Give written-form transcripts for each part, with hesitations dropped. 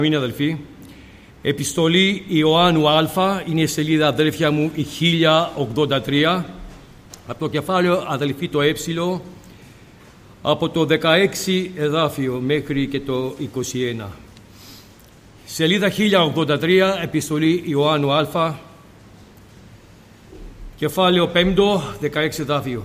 Είναι αδελφοί, επιστολή Ιωάννου Α, είναι η σελίδα, αδέλφια μου, η 1083, από το κεφάλαιο, αδελφοί, το έψιλο, από το 16 εδάφιο μέχρι και το 21. Σελίδα 1083, επιστολή Ιωάννου Α, κεφάλαιο 5, 16 εδάφιο.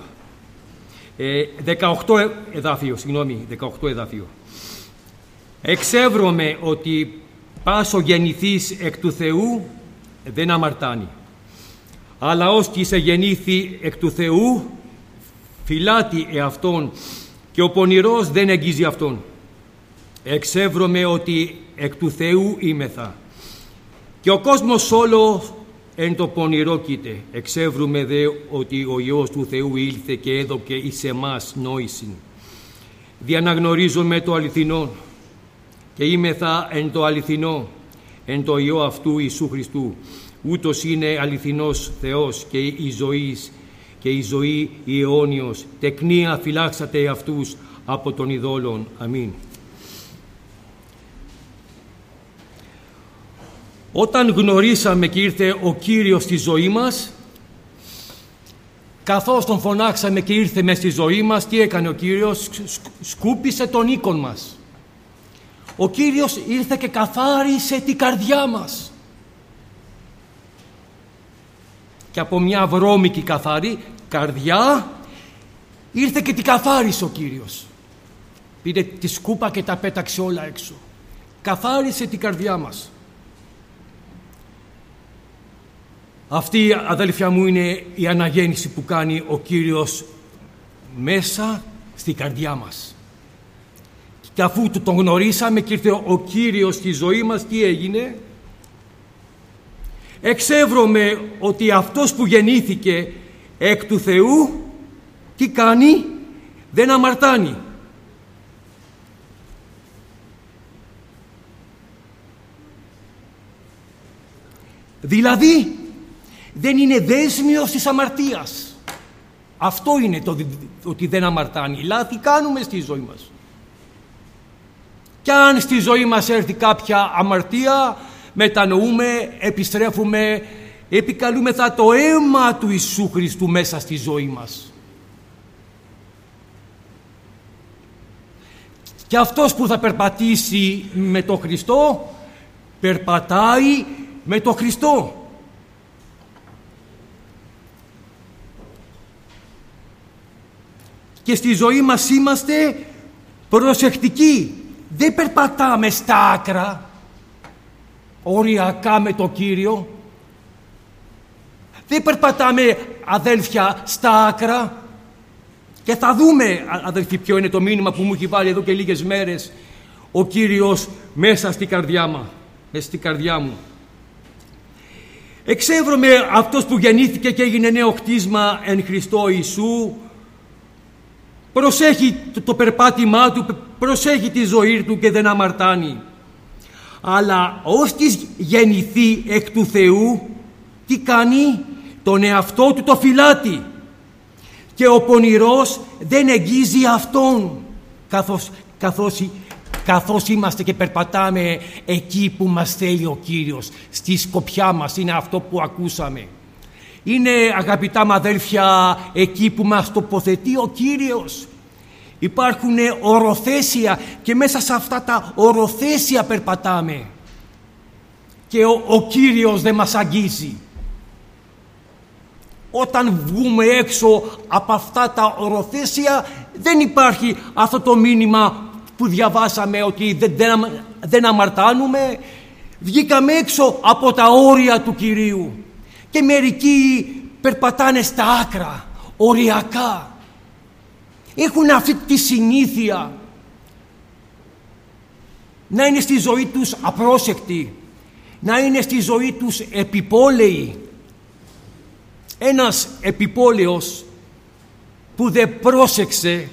18 εδάφιο. Εξεύρωμε ότι πάσο γεννηθείς εκ του Θεού δεν αμαρτάνει. Αλλά ως κι σε γεννήθη εκ του Θεού φυλάτει εαυτόν και ο πονηρός δεν εγγίζει αυτόν. Εξεύρωμε ότι εκ του Θεού είμεθα. Και ο κόσμος όλο εν το πονηρό κοίται. Εξεύρουμε δε ότι ο Υιός του Θεού ήλθε και έδωκε εις εμάς νόησιν. Διαναγνωρίζομαι το αληθινό και είμεθα εν το αληθινό, εν το Υιό αυτού Ιησού Χριστού. Ούτως είναι αληθινός Θεός και η ζωή η αιώνιος. Τεκνία φυλάξατε αυτούς από των ειδόλων. Αμήν. Όταν γνωρίσαμε και ήρθε ο Κύριος στη ζωή μας, καθώς τον φωνάξαμε και ήρθε μες στη ζωή μας, τι έκανε ο Κύριος? Σκούπισε τον οίκον μας. Ο Κύριος ήρθε και καθάρισε την καρδιά μας. Και από μια βρώμικη καθαρή καρδιά ήρθε και την καθάρισε ο Κύριος. Πήρε τη σκούπα και τα πέταξε όλα έξω. Καθάρισε την καρδιά μας. Αυτή, αδέλφια μου, είναι η αναγέννηση που κάνει ο Κύριος μέσα στην καρδιά μας. Και αφού τον γνωρίσαμε και ήρθε ο Κύριος στη ζωή μας, τι έγινε? Εξεύρωμε ότι αυτός που γεννήθηκε εκ του Θεού, τι κάνει? Δεν αμαρτάνει. Δηλαδή δεν είναι δέσμιος της αμαρτίας. Αυτό είναι το ότι δεν αμαρτάνει. Λάθη κάνουμε στη ζωή μας. Κι αν στη ζωή μας έρθει κάποια αμαρτία, μετανοούμε, επιστρέφουμε, επικαλούμεθα το αίμα του Ιησού Χριστού μέσα στη ζωή μας. Και αυτός που θα περπατήσει με τον Χριστό, περπατάει με τον Χριστό. Και στη ζωή μας είμαστε προσεκτικοί. Δεν περπατάμε στα άκρα, οριακά με το Κύριο. Δεν περπατάμε, αδέλφια, στα άκρα. Και θα δούμε, αδελφοί, ποιο είναι το μήνυμα που μου έχει βάλει εδώ και λίγες μέρες ο Κύριος μέσα στην καρδιά μου. Εξεύρωμε αυτός που γεννήθηκε και έγινε νέο κτίσμα εν Χριστώ Ιησού. Προσέχει το περπάτημά του, προσέχει τη ζωή του και δεν αμαρτάνει. Αλλά ως της γεννηθεί εκ του Θεού, τι κάνει? Τον εαυτό του το φυλάτει. Και ο πονηρός δεν εγγίζει αυτόν, καθώς είμαστε και περπατάμε εκεί που μας θέλει ο Κύριος. Στη σκοπιά μας είναι αυτό που ακούσαμε. Είναι, αγαπητά μου αδέλφια, εκεί που μας τοποθετεί ο Κύριος. Υπάρχουν οροθέσια και μέσα σε αυτά τα οροθέσια περπατάμε. Και ο Κύριος δεν μας αγγίζει. Όταν βγούμε έξω από αυτά τα οροθέσια δεν υπάρχει αυτό το μήνυμα που διαβάσαμε ότι δεν αμαρτάνουμε. Βγήκαμε έξω από τα όρια του Κυρίου. Και μερικοί περπατάνε στα άκρα, οριακά. Έχουν αυτή τη συνήθεια να είναι στη ζωή τους απρόσεκτοι, να είναι στη ζωή τους επιπόλαιοι. Ένας επιπόλαιος που δεν πρόσεξε,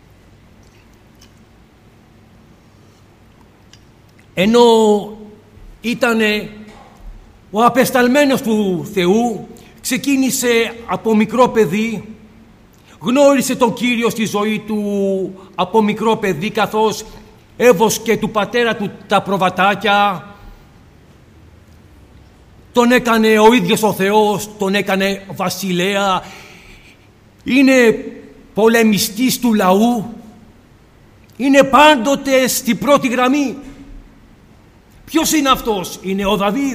ενώ ήτανε ο απεσταλμένος του Θεού, ξεκίνησε από μικρό παιδί, γνώρισε τον Κύριο στη ζωή του από μικρό παιδί, καθώς έβοσκε του πατέρα του τα προβατάκια, τον έκανε ο ίδιος ο Θεός, τον έκανε βασιλέα, είναι πολεμιστής του λαού, είναι πάντοτε στην πρώτη γραμμή. Ποιος είναι αυτός? Είναι ο Δαβίδ.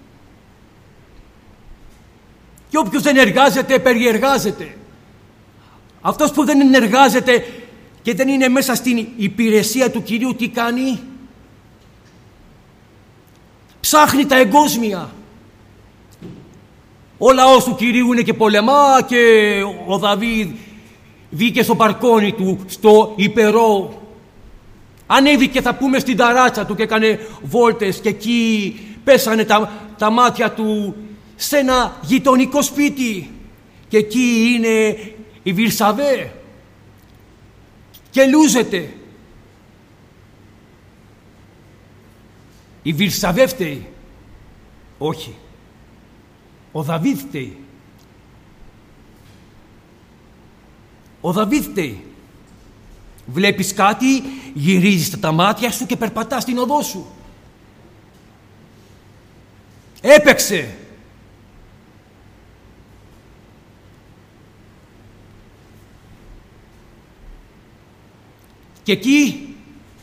Και όποιος δεν εργάζεται, περιεργάζεται. Αυτός που δεν εργάζεται και δεν είναι μέσα στην υπηρεσία του Κυρίου, τι κάνει? Ψάχνει τα εγκόσμια. Ο λαός του Κυρίου είναι και πολεμά, και ο Δαβίδ βγήκε στο μπαλκόνι του, στο υπερό. Ανέβηκε, θα πούμε, στην ταράτσα του και έκανε βόλτες, και εκεί πέσανε τα μάτια του σε ένα γειτονικό σπίτι, και εκεί είναι η Βυρσαβέ και λούζεται. Η Βυρσαβέ φταίει? Όχι. Ο Δαβίδ φταίει. Ο Δαβίδ φταίει. Βλέπεις κάτι, γυρίζεις τα μάτια σου και περπατάς στην οδό σου. Έπαιξε. Και εκεί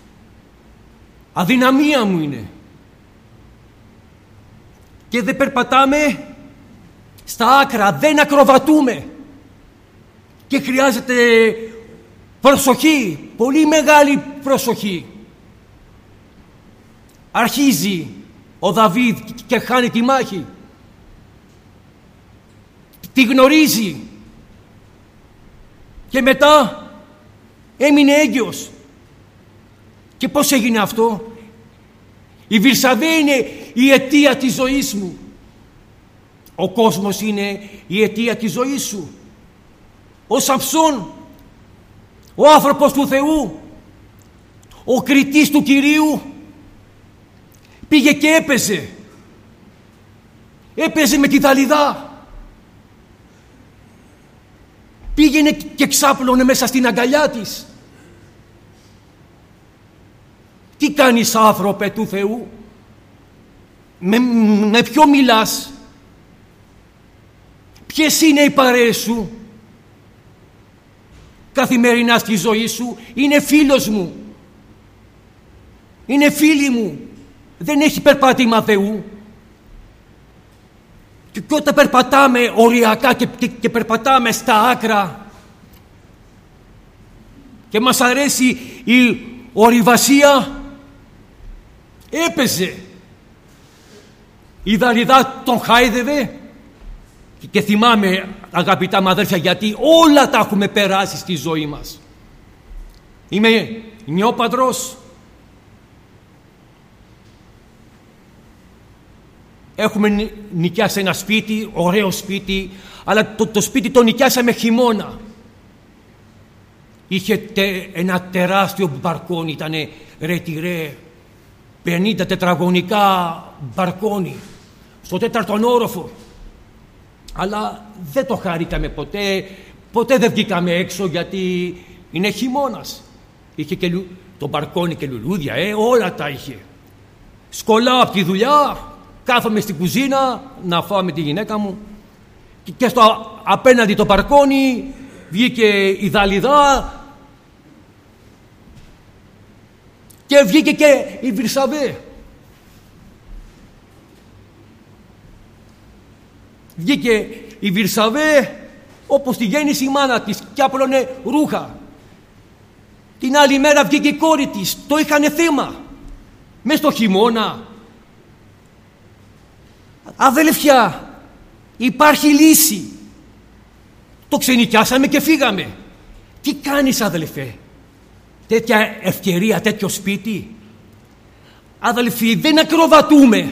αδυναμία μου είναι. Και δεν περπατάμε στα άκρα, δεν ακροβατούμε. Και χρειάζεται προσοχή, πολύ μεγάλη προσοχή. Αρχίζει ο Δαβίδ και χάνει τη μάχη. Τη γνωρίζει. Και μετά έμεινε έγκυος. Και πώς έγινε αυτό? Η Βυρσαβέ είναι η αιτία της ζωής μου. Ο κόσμος είναι η αιτία της ζωής σου. Ο Σαμψόν, ο άνθρωπος του Θεού, ο κριτής του Κυρίου, πήγε και έπαιζε. Έπαιζε με τη Δαλιδά. Πήγαινε και ξάπλωνε μέσα στην αγκαλιά της. Τι κάνεις, άνθρωπε του Θεού? Με ποιο μιλάς? Ποιες είναι οι παρέες σου καθημερινά στη ζωή σου? Είναι φίλος μου, είναι φίλη μου, δεν έχει περπάτημα Θεού. Και όταν περπατάμε οριακά και περπατάμε στα άκρα και μας αρέσει η ορειβασία, έπαιζε. Η Δαλιδά τον χάιδευε. Και θυμάμαι, αγαπητά μου αδέρφια, γιατί όλα τα έχουμε περάσει στη ζωή μας. Είμαι νιόπαντρος. Έχουμε νοικιάσει ένα σπίτι, ωραίο σπίτι, αλλά το σπίτι το νοικιάσαμε χειμώνα. Είχε ένα τεράστιο μπαλκόνι, ήτανε ρετυρέ, 50 τετραγωνικά μπαλκόνι, στο 4ο όροφο. Αλλά δεν το χαρήκαμε ποτέ δεν βγήκαμε έξω, γιατί είναι χειμώνας. Είχε και το μπαλκόνι και λουλούδια, όλα τα είχε. Σκολάω από τη δουλειά, κάθομαι στην κουζίνα να φάω με τη γυναίκα μου, και στο απέναντι το μπαλκόνι βγήκε η Δαλιδά και βγήκε και η Βυρσαβέ. Βγήκε η Βυρσαβέ όπως τη γέννησε η μάνα της και άπλωνε ρούχα. Την άλλη μέρα βγήκε η κόρη της, το είχανε θέμα. Μες στο χειμώνα. Αδελφιά, υπάρχει λύση. Το ξενοικιάσαμε και φύγαμε. Τι κάνεις, αδελφέ? Τέτοια ευκαιρία, τέτοιο σπίτι? Αδελφοί, δεν ακροβατούμε.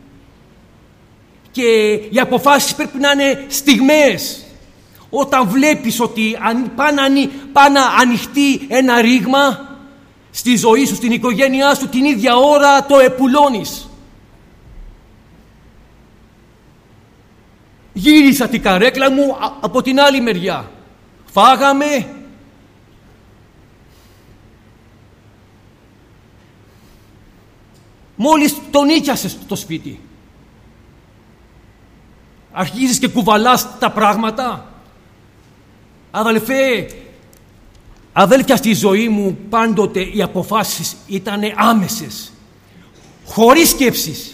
Και οι αποφάσεις πρέπει να είναι στιγμές. Όταν βλέπεις ότι πάει να ανοιχτεί ένα ρήγμα στη ζωή σου, στην οικογένειά σου, την ίδια ώρα το επουλώνεις. Γύρισα την καρέκλα μου από την άλλη μεριά. Φάγαμε. Μόλις τον νίκιασες το σπίτι, αρχίζεις και κουβαλάς τα πράγματα. Αδέλφια, στη ζωή μου πάντοτε οι αποφάσεις ήταν άμεσες, χωρίς σκέψεις.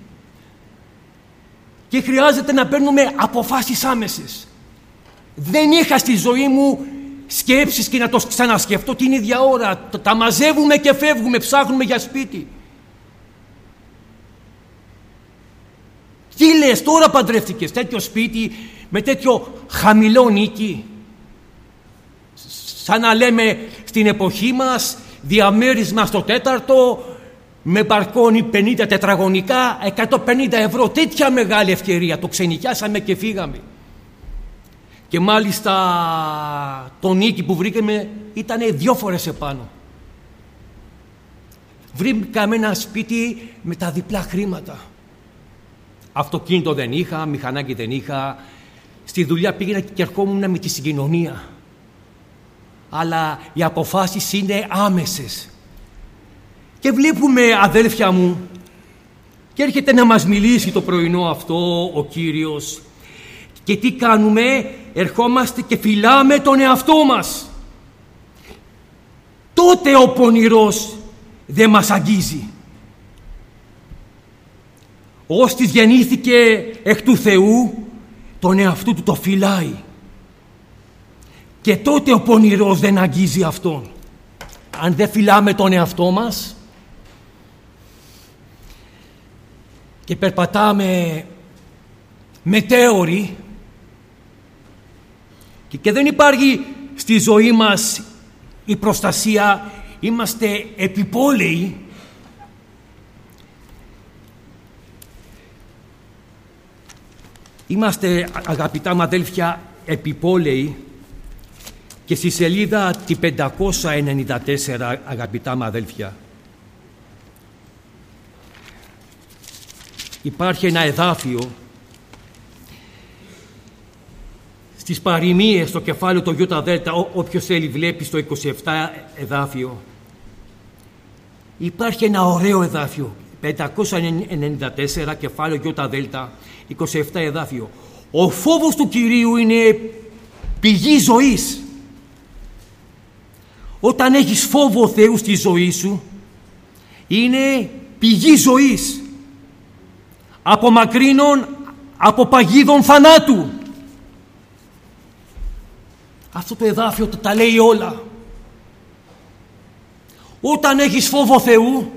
Και χρειάζεται να παίρνουμε αποφάσεις άμεσες. Δεν είχα στη ζωή μου σκέψεις και να το ξανασκεφτώ την ίδια ώρα. Τα μαζεύουμε και φεύγουμε, ψάχνουμε για σπίτι. Τι λες, τώρα παντρεύτηκες, τέτοιο σπίτι με τέτοιο χαμηλό νίκη? Σαν να λέμε στην εποχή μας, διαμέρισμα στο τέταρτο, με μπαλκόνι 50 τετραγωνικά, 150 ευρώ. Τέτοια μεγάλη ευκαιρία. Το ξενοικιάσαμε και φύγαμε. Και μάλιστα το νίκη που βρήκαμε ήταν 2 φορές επάνω. Βρήκαμε ένα σπίτι με τα διπλά χρήματα. Αυτοκίνητο δεν είχα, μηχανάκι δεν είχα. Στη δουλειά πήγαινα και ερχόμουν με τη συγκοινωνία. Αλλά οι αποφάσεις είναι άμεσες. Και βλέπουμε, αδέλφια μου, και έρχεται να μας μιλήσει το πρωινό αυτό ο Κύριος. Και τι κάνουμε? Ερχόμαστε και φυλάμε τον εαυτό μας. Τότε ο πονηρός δεν μας αγγίζει. Όστις γεννήθηκε εκ του Θεού, τον εαυτού του το φυλάει. Και τότε ο πονηρός δεν αγγίζει αυτόν. Αν δεν φυλάμε τον εαυτό μας και περπατάμε μετέωροι και δεν υπάρχει στη ζωή μας η προστασία, είμαστε επιπόλαιοι, είμαστε, αγαπητά μου αδέλφια, επιπόλαιοι. Και στη σελίδα τη 594, αγαπητά μου αδέλφια, υπάρχει ένα εδάφιο στις παροιμίες, στο κεφάλαιο το ΙΔ, όποιος θέλει βλέπει στο 27 εδάφιο. Υπάρχει ένα ωραίο εδάφιο, 594, κεφάλαιο ΙΔ, 27 εδάφιο. Ο φόβος του Κυρίου είναι πηγή ζωής. Όταν έχεις φόβο Θεού στη ζωή σου, είναι πηγή ζωής. Απομακρύνων από παγίδων θανάτου. Αυτό το εδάφιο τα λέει όλα. Όταν έχεις φόβο Θεού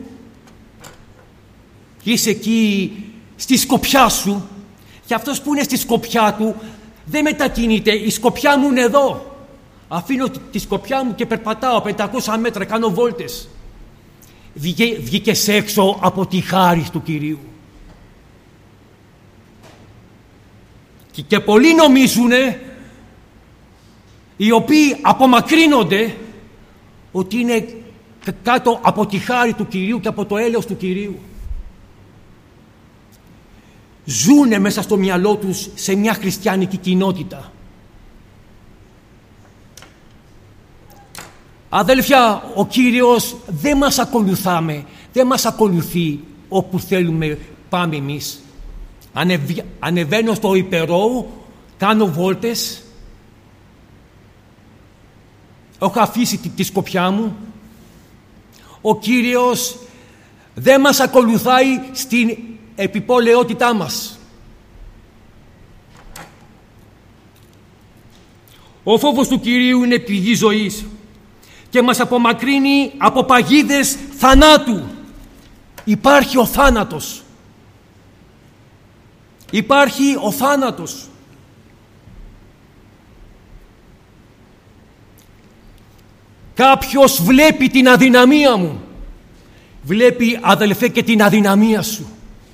και είσαι εκεί στη σκοπιά σου, και αυτός που είναι στη σκοπιά του δεν μετακινείται. Η σκοπιά μου είναι εδώ. Αφήνω τη σκοπιά μου και περπατάω 500 μέτρα, κάνω βόλτες. Βγήκες έξω από τη χάρη του Κυρίου. Και πολλοί νομίζουνε, οι οποίοι απομακρύνονται, ότι είναι κάτω από τη χάρη του Κυρίου και από το έλεος του Κυρίου. Ζούνε μέσα στο μυαλό τους σε μια χριστιανική κοινότητα. Αδέλφια, ο Κύριος δεν μας ακολουθεί όπου θέλουμε πάμε εμείς. Ανεβαίνω στο υπερόου, κάνω βόλτες, έχω αφήσει τη σκοπιά μου. Ο Κύριος δεν μας ακολουθάει στην επιπόλαιότητά μας. Ο φόβος του Κυρίου είναι πηγή ζωής και μας απομακρύνει από παγίδες θανάτου. Υπάρχει ο θάνατος. Υπάρχει ο θάνατος. Κάποιος βλέπει την αδυναμία μου. Βλέπει, αδελφέ, και την αδυναμία σου.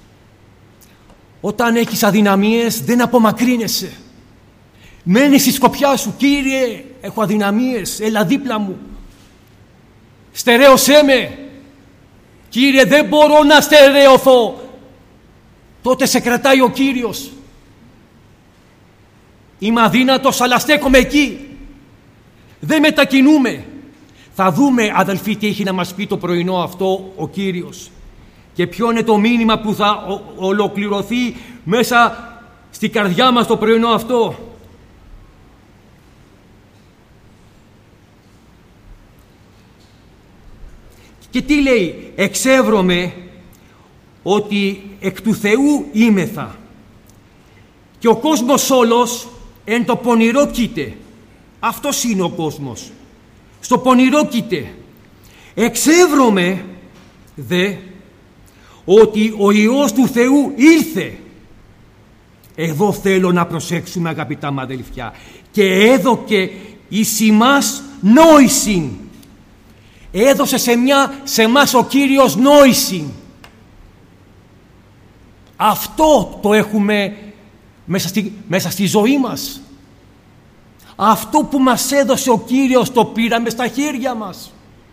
Όταν έχεις αδυναμίες δεν απομακρύνεσαι. Μένεις στη σκοπιά σου. Κύριε, έχω αδυναμίες, έλα δίπλα μου. Στερέωσέ με. Κύριε, δεν μπορώ να στερεωθώ. Τότε σε κρατάει ο Κύριος. Είμαι αδύνατος, αλλά στέκομαι εκεί. Δεν μετακινούμε. Θα δούμε, αδελφοί, τι έχει να μας πει το πρωινό αυτό ο Κύριος. Και ποιο είναι το μήνυμα που θα ολοκληρωθεί μέσα στη καρδιά μας το πρωινό αυτό? Και τι λέει? Εξεύρωμε ότι εκ του Θεού είμεθα και ο κόσμος όλος εν το πονηρό κοίται. Αυτός είναι ο κόσμος. Στο πονηρό κοίται. Εξεύρωμε δε ότι ο Υιός του Θεού ήλθε. Εδώ θέλω να προσέξουμε, αγαπητά μου αδελφιά. Και έδωκε εις ημάς νόησιν. Έδωσε σε εμάς ο Κύριος νόησιν. Αυτό το έχουμε μέσα στη ζωή μας. Αυτό που μας έδωσε ο Κύριος το πήραμε στα χέρια μας.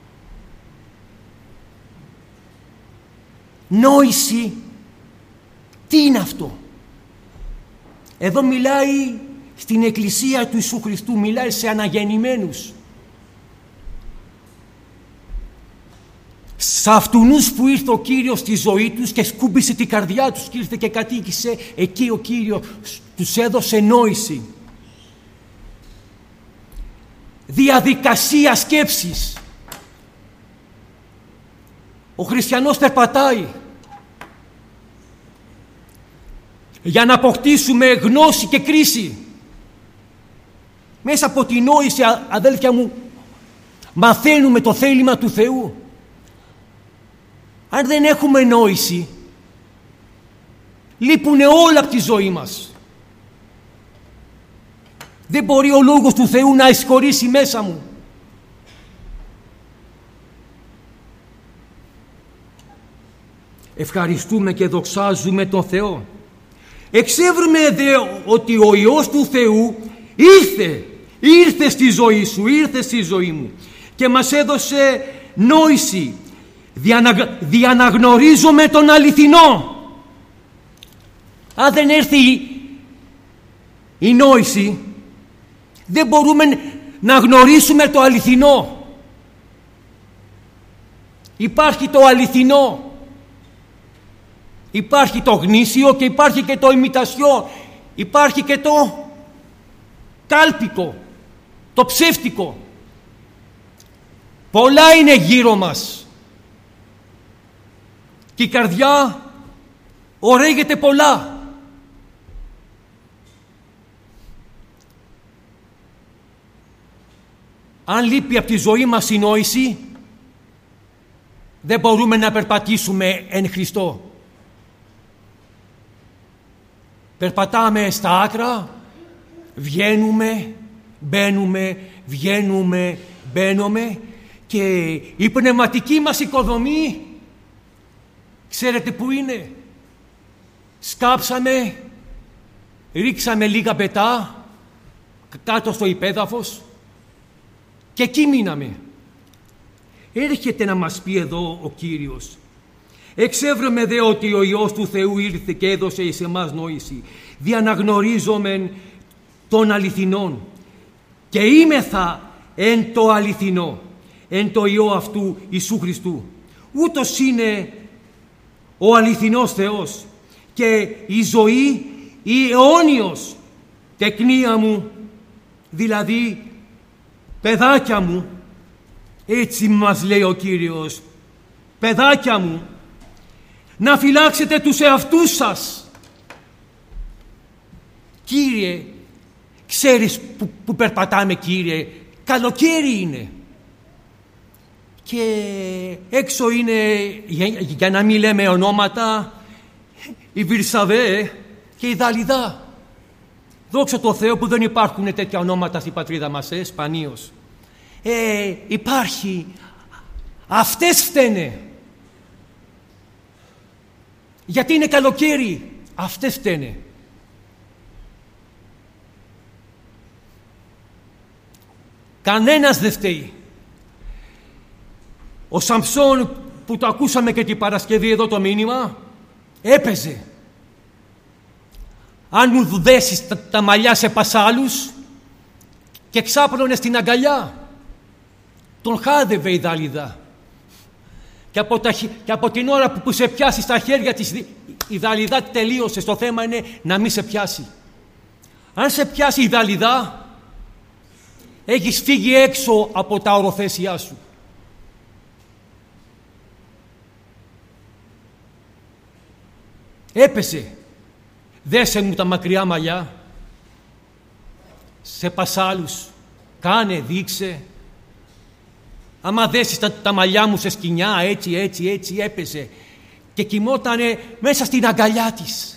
Νόηση. Τι είναι αυτό? Εδώ μιλάει στην Εκκλησία του Ιησού Χριστού, μιλάει σε αναγεννημένους. Σε αυτούς που ήρθε ο Κύριος στη ζωή τους και σκούμπισε την καρδιά τους και ήρθε και κατοίκησε, εκεί ο Κύριος τους έδωσε νόηση. Διαδικασία σκέψης. Ο χριστιανός περπατάει για να αποκτήσουμε γνώση και κρίση. Μέσα από την νόηση, αδέλφια μου, μαθαίνουμε το θέλημα του Θεού. Αν δεν έχουμε νόηση, λείπουν όλα από τη ζωή μας. Δεν μπορεί ο Λόγος του Θεού να εισχωρήσει μέσα μου. Ευχαριστούμε και δοξάζουμε τον Θεό. Εξεύρουμε δε ότι ο Υιός του Θεού ήρθε στη ζωή σου, ήρθε στη ζωή μου και μας έδωσε νόηση. Διαναγνωρίζουμε τον αληθινό. Αν δεν έρθει η νόηση, δεν μπορούμε να γνωρίσουμε το αληθινό. Υπάρχει το αληθινό. Υπάρχει το γνήσιο και υπάρχει και το ημιτασιό. Υπάρχει και το κάλπικο, το ψεύτικο. Πολλά είναι γύρω μας. Και η καρδιά ωραίγεται πολλά. Αν λείπει από τη ζωή μας η νόηση, δεν μπορούμε να περπατήσουμε εν Χριστώ. Περπατάμε στα άκρα, βγαίνουμε, μπαίνουμε, βγαίνουμε, μπαίνουμε και η πνευματική μας οικοδομή, ξέρετε που είναι? Σκάψαμε, ρίξαμε λίγα πετά κάτω στο υπέδαφος και εκεί μείναμε. Έρχεται να μας πει εδώ ο Κύριος. Εξεύρεμε δε ότι ο Υιός του Θεού ήρθε και έδωσε εις εμάς νόηση. Διαναγνωρίζομεν των αληθινών και είμεθα εν το αληθινό, εν το Υιό αυτού Ιησού Χριστού. Ούτως είναι ο αληθινός Θεός και η ζωή η αιώνιος. Τεκνία μου, δηλαδή παιδάκια μου, έτσι μας λέει ο Κύριος, παιδάκια μου, να φυλάξετε τους εαυτούς σας. Κύριε, ξέρεις που περπατάμε, Κύριε? Καλοκαίρι είναι και έξω είναι, για να μην λέμε ονόματα, η Βυρσαβέ και η Δαλιδά. Δόξα τω Θεώ που δεν υπάρχουν τέτοια ονόματα στην πατρίδα μας, σπανίως. Υπάρχει. Αυτές φταίνε. Γιατί είναι καλοκαίρι. Αυτές φταίνε. Κανένας δεν φταίει. Ο Σαμψόν που το ακούσαμε και την Παρασκευή εδώ το μήνυμα, έπαιζε. Αν μου δέσεις τα μαλλιά σε πασάλους και ξάπλωνε στην αγκαλιά, τον χάδευε η Δαλίδα. Και από την ώρα που σε πιάσει στα χέρια της η δαλιδά τελείωσε. Το θέμα είναι να μην σε πιάσει. Αν σε πιάσει η δαλιδά, έχεις φύγει έξω από τα οροθέσιά σου. Έπεσε. Δέσε μου τα μακριά μαλλιά. Σε πασάλους. Κάνε, δείξε. Άμα δέσεις τα μαλλιά μου σε σκοινιά, έτσι έπεσε. Και κοιμότανε μέσα στην αγκαλιά της.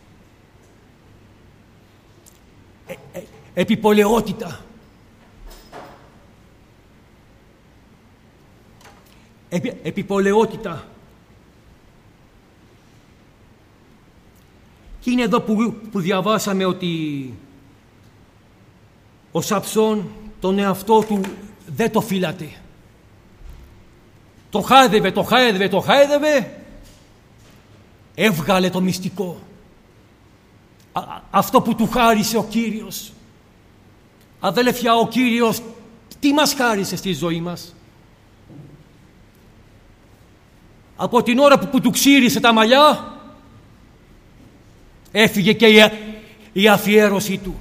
Επιπολαιότητα. Επιπολαιότητα. Και είναι εδώ που διαβάσαμε ότι ο Σαμψόν τον εαυτό του δεν το φύλατε. Το χάιδευε, έβγαλε το μυστικό. Αυτό που του χάρισε ο Κύριος. Αδέλφια, ο Κύριος τι μας χάρισε στη ζωή μας? Από την ώρα που του ξύρισε τα μαλλιά, έφυγε και η αφιέρωσή του.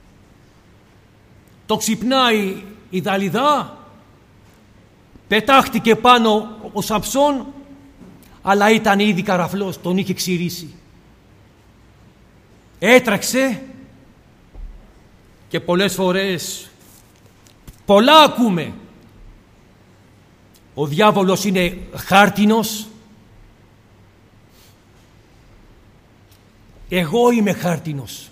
Το ξυπνάει η Δαλιδά, πετάχτηκε πάνω ο Σαμψόν, αλλά ήταν ήδη καραφλός, τον είχε ξυρίσει. Έτρεξε και πολλές φορές, πολλά ακούμε. Ο διάβολος είναι χάρτινος. Εγώ είμαι χάρτινος.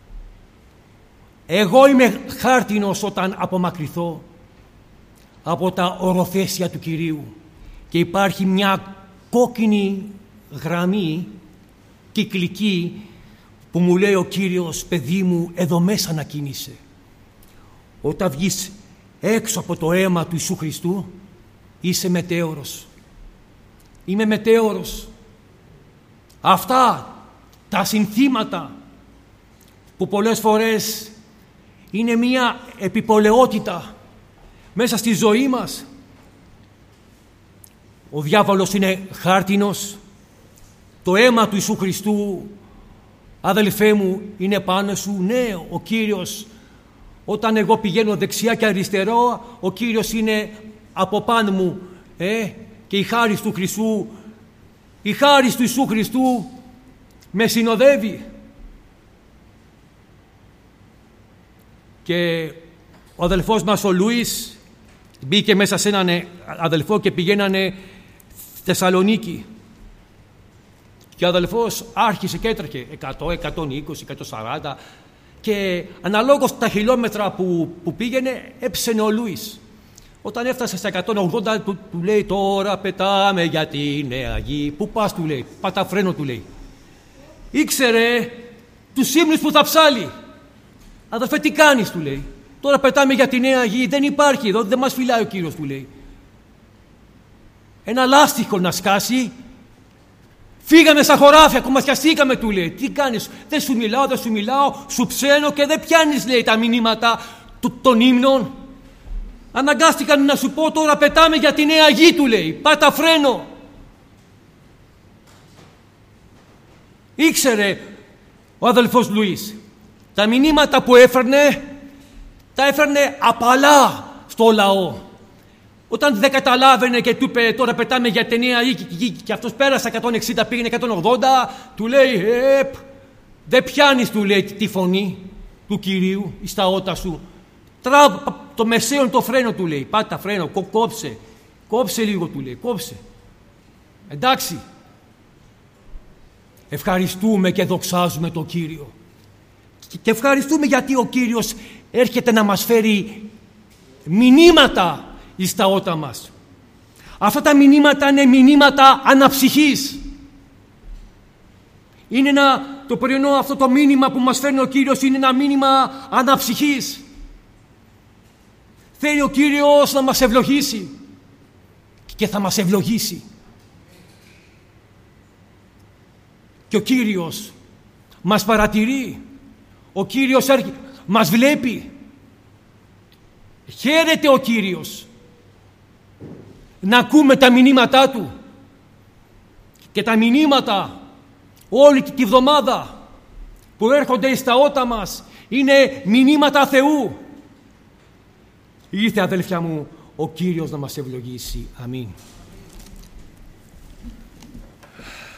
Εγώ είμαι χάρτινος όταν απομακρυνθώ από τα οροθέσια του Κυρίου και υπάρχει μια κόκκινη γραμμή κυκλική που μου λέει ο Κύριος, παιδί μου, εδώ μέσα να κινείσαι. Όταν βγεις έξω από το αίμα του Ιησού Χριστού, είσαι μετέωρος. Είμαι μετέωρος. Αυτά τα συνθήματα που πολλές φορές είναι μια επιπολαιότητα μέσα στη ζωή μας. Ο διάβολος είναι χάρτινος. Το αίμα του Ιησού Χριστού, αδελφέ μου, είναι πάνω σου. Ναι, ο Κύριος, όταν εγώ πηγαίνω δεξιά και αριστερό, ο Κύριος είναι από πάνω μου. Και η χάρις του Χριστού, η χάρις του Ιησού Χριστού με συνοδεύει. Και ο αδελφός μας ο Λούις μπήκε μέσα σε έναν αδελφό και πηγαίνανε Θεσσαλονίκη. Και ο αδελφός άρχισε και έτρεχε 100, 120, 140 και αναλόγως τα χιλιόμετρα που πήγαινε έψαινε ο Λούις. Όταν έφτασε στα 180 του λέει, τώρα πετάμε για τη Νέα Γη. Πού πας, του λέει, πάτα φρένο, του λέει. Ήξερε τους ύμνους που θα ψάλει. Αδερφέ, τι κάνεις, του λέει. Τώρα πετάμε για τη Νέα Γη, δεν υπάρχει εδώ, δεν μας φυλάει ο Κύριος, του λέει. Ένα λάστιχο να σκάσει. Φύγαμε στα χωράφια, κομματιαστήκαμε, του λέει. Τι κάνεις, δεν σου μιλάω, σου ψένω και δεν πιάνεις, λέει, τα μηνύματα των ύμνων. Αναγκάστηκαν να σου πω, τώρα πετάμε για τη Νέα Γη, του λέει. Πάτα φρένο. Ήξερε ο αδελφός Λουίς. Τα μηνύματα που έφερνε, τα έφερνε απαλά στο λαό. Όταν δεν καταλάβαινε και του είπε, τώρα πετάμε για τη Νέα Γη, και αυτός πέρασε 160, πήγαινε 180, του λέει, δεν πιάνεις, του λέει, τη φωνή του Κυρίου στα ότα σου. Το μεσαίον το φρένο, του λέει. Πάτα φρένο, κόψε λίγο, του λέει, κόψε. Εντάξει. Ευχαριστούμε και δοξάζουμε τον Κύριο. Και ευχαριστούμε γιατί ο Κύριος έρχεται να μας φέρει μηνύματα εις τα ότα μας. Αυτά τα μηνύματα είναι μηνύματα αναψυχής. Είναι το πρωινό αυτό το μήνυμα που μας φέρνει ο Κύριος είναι ένα μήνυμα αναψυχής. Θέλει ο Κύριος να μας ευλογήσει και θα μας ευλογήσει. Και ο Κύριος μας παρατηρεί. Ο Κύριος μας βλέπει. Χαίρεται ο Κύριος να ακούμε τα μηνύματά Του. και τα μηνύματα όλη τη βδομάδα που έρχονται στα ότα μας είναι μηνύματα Θεού. Ήρθε, αδέλφια μου, ο Κύριος να μας ευλογήσει. Αμήν.